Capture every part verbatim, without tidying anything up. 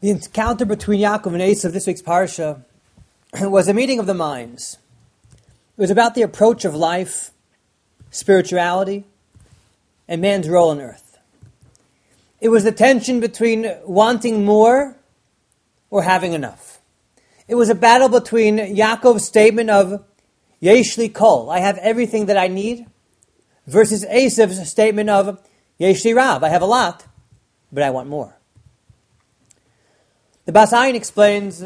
The encounter between Yaakov and Esav, this week's parsha, was a meeting of the minds. It was about the approach of life, spirituality, and man's role on earth. It was the tension between wanting more or having enough. It was a battle between Yaakov's statement of Yesh li kol, I have everything that I need, versus Esav's statement of Yesh li rav, I have a lot, but I want more. The Bas Ayin explains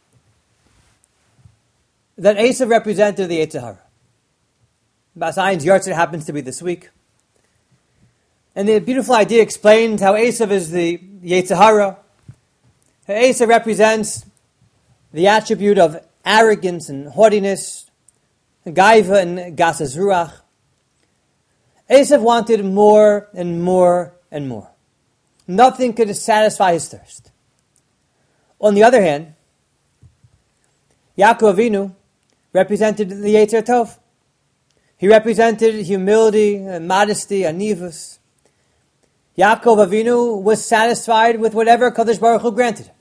that Esav represented the Yetzer Hara. Bas Ayin's yahrzeit happens to be this week. And the beautiful idea explains how Esav is the Yetzer Hara. Esav represents the attribute of arrogance and haughtiness, gaiva and gasas ruach. Esav wanted more and more and more. Nothing could satisfy his thirst. On the other hand, Yaakov Avinu represented the Yetzer Tov. He represented humility and modesty, anivus. Yaakov Avinu was satisfied with whatever Kadosh Baruch Hu granted him.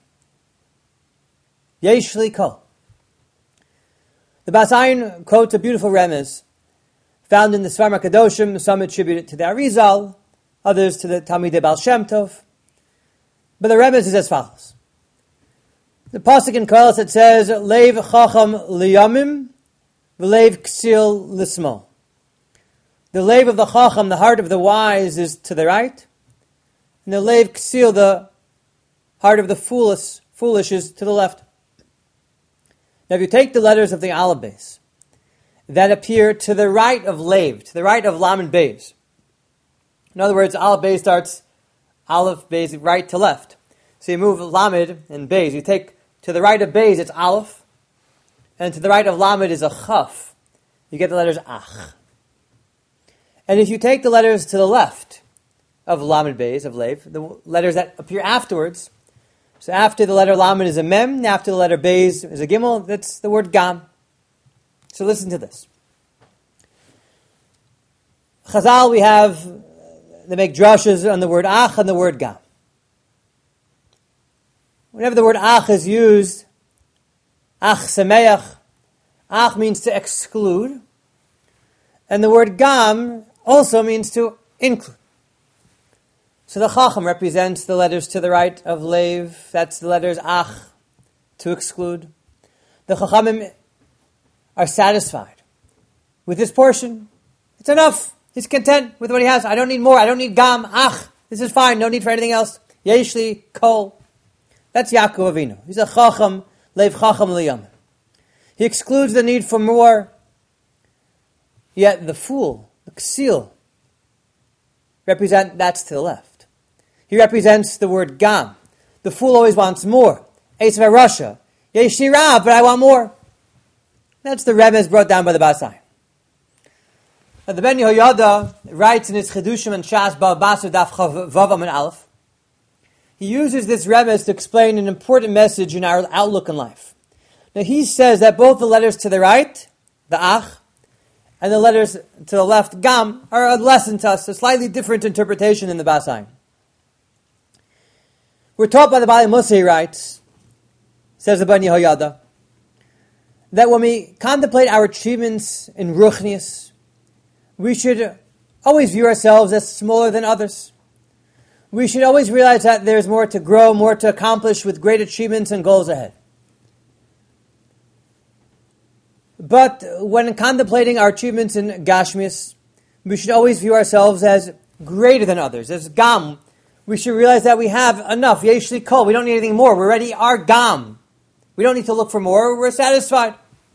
Yesh li kol. The Bas Ayin quotes a beautiful remez found in the Svarim HaKadoshim. Some attribute it to the Arizal, others to the Talmidei Baal Shem Tov. But the remez is as follows. The pasuk in Koheles that says, Leiv chacham liyamim, v'leiv ksil l'smol. The leiv of the chacham, the heart of the wise, is to the right, and the leiv ksil, the heart of the foolish, foolish, is to the left. Now, if you take the letters of the Aleph Beis that appear to the right of leiv, to the right of Lamed Beis. In other words, Aleph Beis starts Aleph Beis right to left. So you move Lamed and Beis. You take to the right of Beis, it's Aleph, and to the right of Lamed is a Chaf. You get the letters Ach. And if you take the letters to the left of Lamed Beis, of Leiv, the letters that appear afterwards, so after the letter Lamed is a Mem, and after the letter Beis is a Gimel, that's the word Gam. So listen to this. Chazal, we have, they make drushes on the word Ach and the word Gam. Whenever the word ach is used, ach semeach, ach means to exclude, and the word gam also means to include. So the chacham represents the letters to the right of leiv, that's the letters ach, to exclude. The chachamim are satisfied with this portion. It's enough. He's content with what he has. I don't need more. I don't need gam, ach. This is fine. No need for anything else. Yesh li kol. That's Yaakov Avinu. He's a chacham, leiv chacham liyam. He excludes the need for more. Yet the fool, the ksil, represent, that's to the left. He represents the word gam. The fool always wants more. Esav Rasha, yesh li rav, but I want more. That's the remez brought down by the Bas Ayin. Now the Ben Yehoyada writes in his Chedushim and Shas Ba'al Basar Daf Chav Vav Amud Aleph. He uses this remez to explain an important message in our outlook in life. Now he says that both the letters to the right, the ach, and the letters to the left, gam, are a lesson to us, a slightly different interpretation than the Bas Ayin. We're taught by the Bali Musa, he writes, says the Ben Yehoyada, that when we contemplate our achievements in ruchnius, we should always view ourselves as smaller than others. We should always realize that there's more to grow, more to accomplish with great achievements and goals ahead. But when contemplating our achievements in Gashmias, we should always view ourselves as greater than others, as Gam. We should realize that we have enough. Yesh li kol. We don't need anything more. We already are Gam. We don't need to look for more. We're satisfied.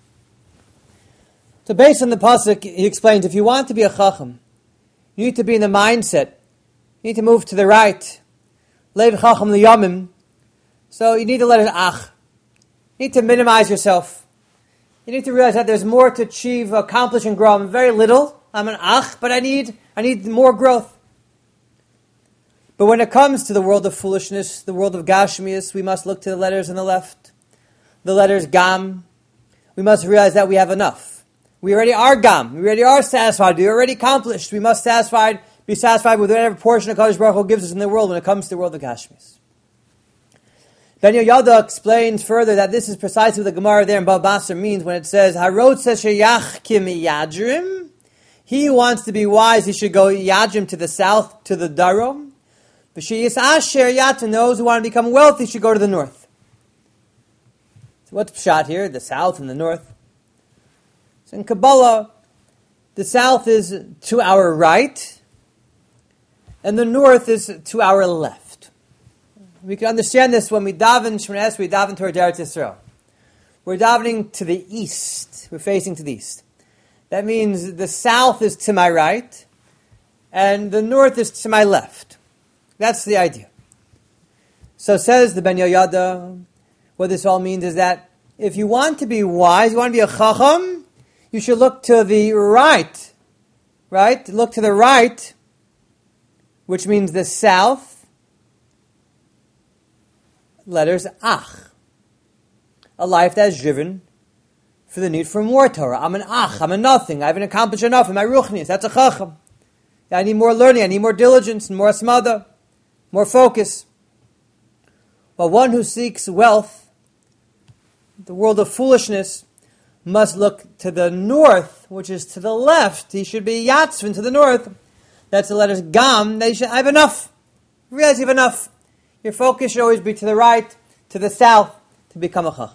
So based on the pasuk, he explains, if you want to be a chacham, you need to be in the mindset. You need to move to the right. Leiv chacham liyamim. So you need the letter ach. You need to minimize yourself. You need to realize that there's more to achieve, accomplish, and grow. I'm very little. I'm an ach, but I need I need more growth. But when it comes to the world of foolishness, the world of gashmias, we must look to the letters on the left. The letters gam. We must realize that we have enough. We already are gam. We already are satisfied. We already accomplished. We must satisfied. Be satisfied with whatever portion of Kadosh Baruch Hu gives us in the world when it comes to the world of Gashmis. Ben Yehoyada explains further that this is precisely what the Gemara there in Bava Basra means when it says, Harotza sheyachkim yadrim. He wants to be wise, he should go yadrim to the south, to the darom. V'sheyis asher yatin, those who want to become wealthy should go to the north. So what's pshat here? The south and the north. So in Kabbalah, the south is to our right, and the north is to our left. We can understand this when we daven Shemona Esrei, we daven toward Eretz Yisrael. We're davening to the east. We're facing to the east. That means the south is to my right, and the north is to my left. That's the idea. So says the Ben Yehoyada, what this all means is that if you want to be wise, you want to be a chacham, you should look to the right. Right? Look to the right, which means the south. Letters ach. A life that is driven for the need for more Torah. I'm an ach, I'm a nothing, I haven't accomplished enough in my ruchnius. That's a chacham. I need more learning, I need more diligence, and more asmada, more focus. But one who seeks wealth, the world of foolishness, must look to the north, which is to the left. He should be yatzvin to the north. That's the letters gam. They should, I have enough. You realize you have enough. Your focus should always be to the right, to the south, to become a chacham.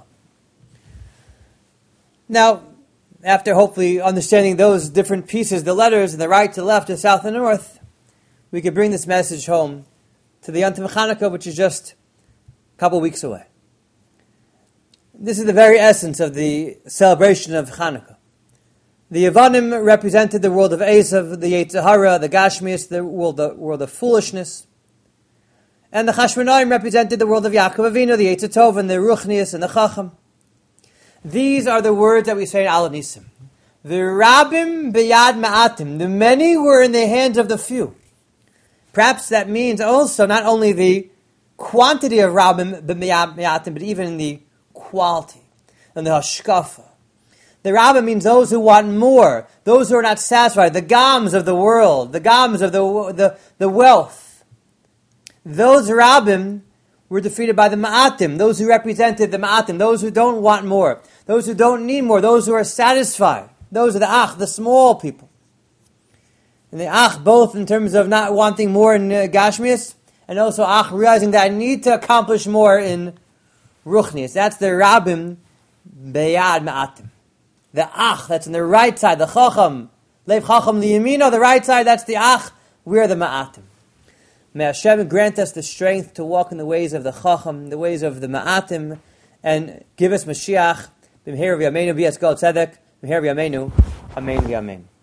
Now, after hopefully understanding those different pieces, the letters, and the right to left, the south and north, we could bring this message home to the Yom Tov Chanukah, which is just a couple weeks away. This is the very essence of the celebration of Chanukah. The Yevanim represented the world of Esav, the Yetzer Hara, the Gashmias, the world, the world of foolishness. And the Chashmonaim represented the world of Yaakov Avinu, the Yetzer Tov, and the Ruchnius, and the Chacham. These are the words that we say in Al Nisim. The Rabim beyad ma'atim. The many were in the hands of the few. Perhaps that means also not only the quantity of Rabim beyad ma'atim, but even the quality and the hashkafa. The Rabim means those who want more, those who are not satisfied, the gams of the world, the gams of the the, the wealth. Those Rabbim were defeated by the Ma'atim, those who represented the Ma'atim, those who don't want more, those who don't need more, those who are satisfied. Those are the Ach, the small people. And the Ach, both in terms of not wanting more in uh, Gashmias, and also Ach, realizing that I need to accomplish more in Ruchnias. That's the Rabbim Beyad Ma'atim. The Ach, that's on the right side, the Chacham, Lev Chacham, the Yemina, the right side, that's the Ach, we're the Ma'atim. May Hashem grant us the strength to walk in the ways of the Chacham, the ways of the Ma'atim, and give us Mashiach. B'mher v'yameinu v'yas Kol Tzedek. B'mher v'yameinu. Amen v'yamein.